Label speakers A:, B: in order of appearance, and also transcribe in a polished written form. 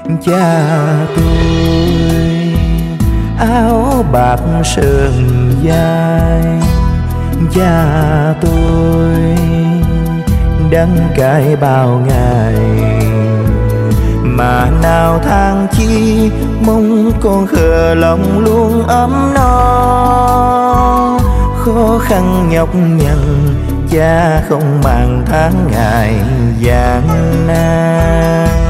A: Cha tôi áo bạc sườn vai, cha tôi đắng cay bao ngày, mà nào than chi mong con khờ lòng luôn ấm no. Khó khăn nhọc nhằn cha không màng tháng ngày gian nan.